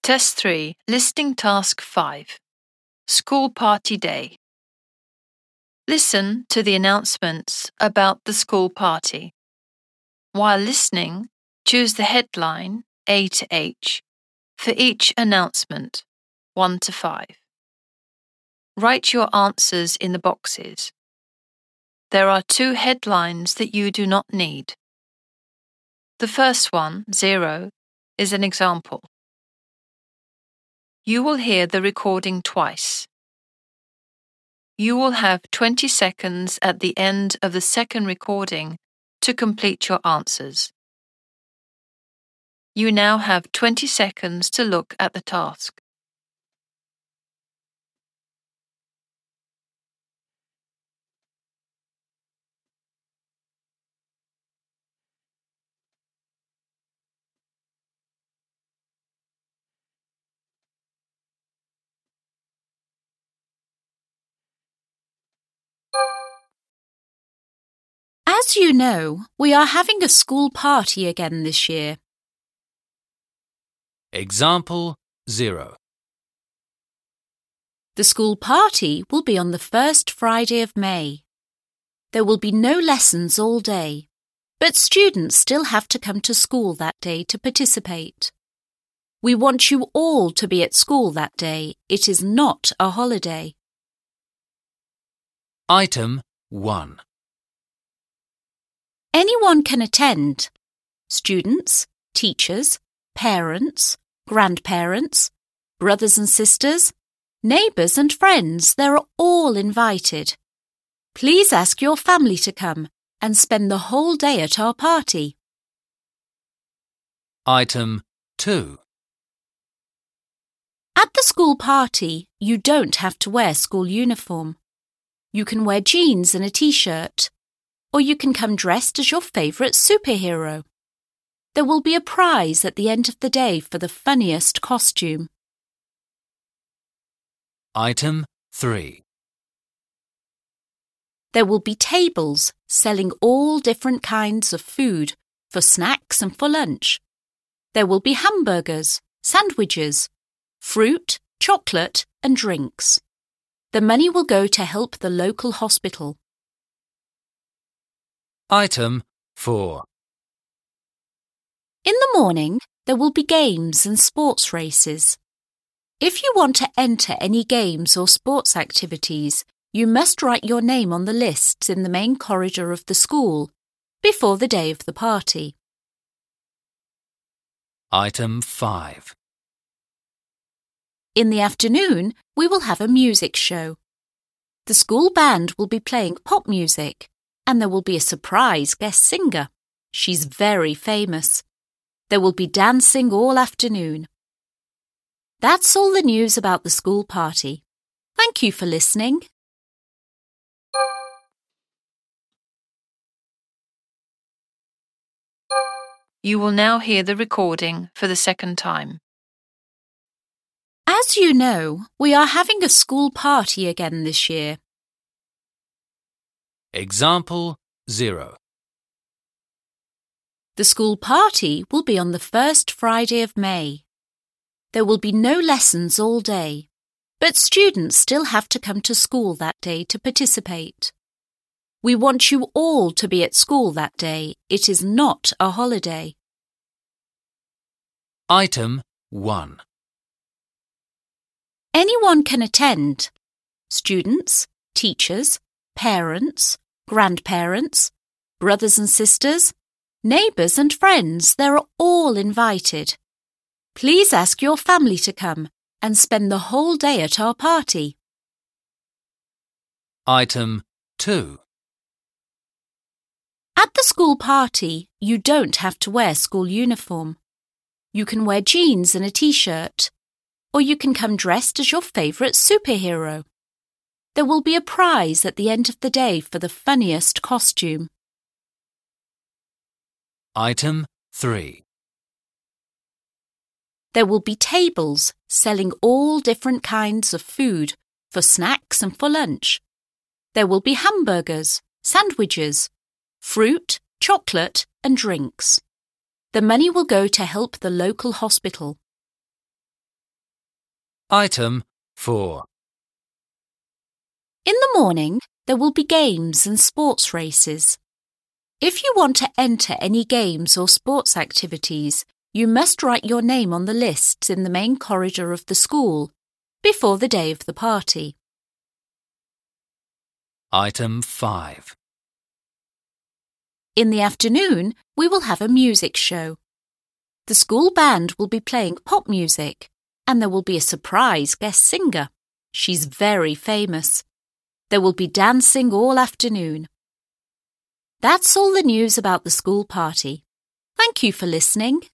Test 3, Listening Task 5. School Party Day. Listen to the announcements about the school party. While listening, choose the headline A to H for each announcement, 1 to 5. Write your answers in the boxes. There are 2 headlines that you do not need. The first one, 0, is an example. You will hear the recording twice. You will have 20 seconds at the end of the second recording to complete your answers. You now have 20 seconds to look at the task. As you know, we are having a school party again this year. Example 0. The school party will be on the first Friday of May. There will be no lessons all day, but students still have to come to school that day to participate. We want you all to be at school that day. It is not a holiday. Item 1. Anyone can attend. Students, teachers, parents, grandparents, brothers and sisters, neighbours and friends, they're all invited. Please ask your family to come and spend the whole day at our party. Item 2. At the school party, you don't have to wear school uniform. You can wear jeans and a t-shirt, or you can come dressed as your favourite superhero. There will be a prize at the end of the day for the funniest costume. Item 3. There will be tables selling all different kinds of food for snacks and for lunch. There will be hamburgers, sandwiches, fruit, chocolate and drinks. The money will go to help the local hospital. Item 4. In the morning, there will be games and sports races. If you want to enter any games or sports activities, you must write your name on the lists in the main corridor of the school before the day of the party. Item 5. In the afternoon, we will have a music show. The school band will be playing pop music, and there will be a surprise guest singer. She's very famous. There will be dancing all afternoon. That's all the news about the school party. Thank you for listening. You will now hear the recording for the second time. As you know, we are having a school party again this year. Example 0. The school party will be on the first Friday of May. There will be no lessons all day, but students still have to come to school that day to participate. We want you all to be at school that day. It is not a holiday. Item 1. Anyone can attend. Students, teachers, parents, grandparents, brothers and sisters, neighbours and friends, they're all invited. Please ask your family to come and spend the whole day at our party. Item 2. At the school party, you don't have to wear school uniform. You can wear jeans and a t-shirt, or you can come dressed as your favourite superhero. There will be a prize at the end of the day for the funniest costume. Item 3. There will be tables selling all different kinds of food for snacks and for lunch. There will be hamburgers, sandwiches, fruit, chocolate and drinks. The money will go to help the local hospital. Item 4. In the morning, there will be games and sports races. If you want to enter any games or sports activities, you must write your name on the lists in the main corridor of the school before the day of the party. Item 5. In the afternoon, we will have a music show. The school band will be playing pop music, and there will be a surprise guest singer. She's very famous. There will be dancing all afternoon. That's all the news about the school party. Thank you for listening.